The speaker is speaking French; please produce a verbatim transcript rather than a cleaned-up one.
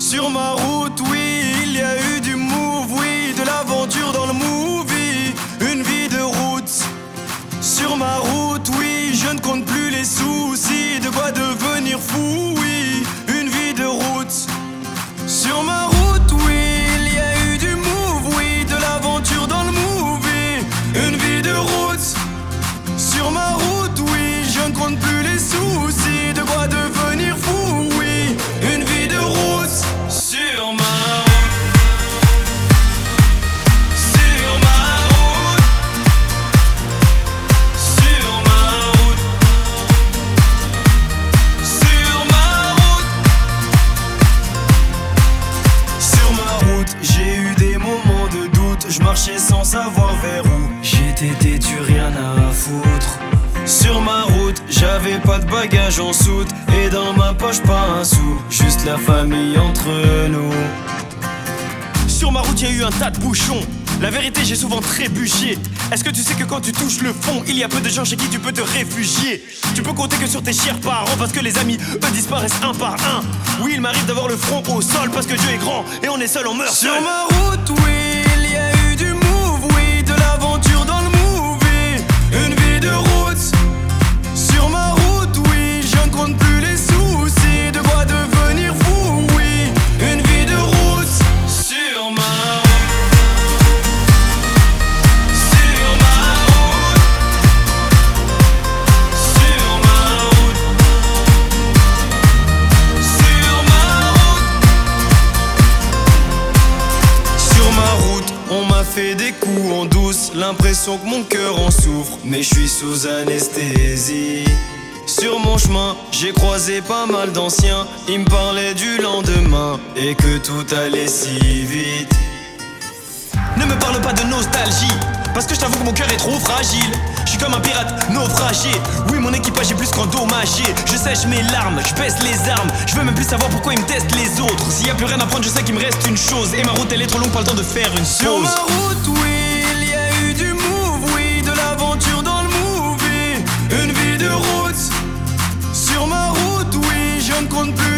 Sur ma route, oui, il y a eu du move, oui, de l'aventure dans le movie. Une vie de route. Sur ma route, oui, je ne compte plus les soucis. De quoi devenir fou, oui, une vie de route. Sur ma route, oui, il y a eu du move, oui, de l'aventure dans le movie. Une vie de route. Sur ma route, oui, je ne compte plus les soucis. De quoi devenir fou, oui, une vie de route. Sur ma route. Sur ma route. Sur ma route. Sur ma route. Sur ma route, j'ai eu des moments de doute. Je marchais sans savoir vers où. J'étais têtu, rien à foutre. Sur ma route, j'avais pas de bagages en soute. Et dans ma poche pas un sou. Juste la famille entre nous. Sur ma route, y'a eu un tas de bouchons. La vérité, j'ai souvent trébuché. Est-ce que tu sais que quand tu touches le fond, il y a peu de gens chez qui tu peux te réfugier. Tu peux compter que sur tes chers parents, parce que les amis, eux, disparaissent un par un. Oui, il m'arrive d'avoir le front au sol, parce que Dieu est grand et on est seul, on meurt seul. Sur ma route, oui, il y a eu du move, oui, de l'aventure dans le movie. Une vie de route. Sur ma route, oui, je ne compte plus les soucis. De quoi devenir fou, oui, une vie de route. Sur ma route. Sur ma route. Sur ma route. Sur ma route. Sur ma route, on m'a fait des coups en douce. L'impression que mon cœur en souffre, mais je suis sous anesthésie. Sur mon chemin, j'ai croisé pas mal d'anciens. Ils me parlaient du lendemain et que tout allait si vite. Ne me parle pas de nostalgie, parce que je t'avoue que mon cœur est trop fragile. Je suis comme un pirate naufragé. Oui, mon équipage est plus qu'endommagé. Je sèche mes larmes, je baisse les armes. Je veux même plus savoir pourquoi ils me testent les autres. S'il y a plus rien à prendre, je sais qu'il me reste une chose. Et ma route elle est trop longue, pas le temps de faire une pause. Sur ma route, oui, il y a eu du move, oui, de l'aventure dans le movie. Une vie de route. Sur ma route, oui, je ne compte plus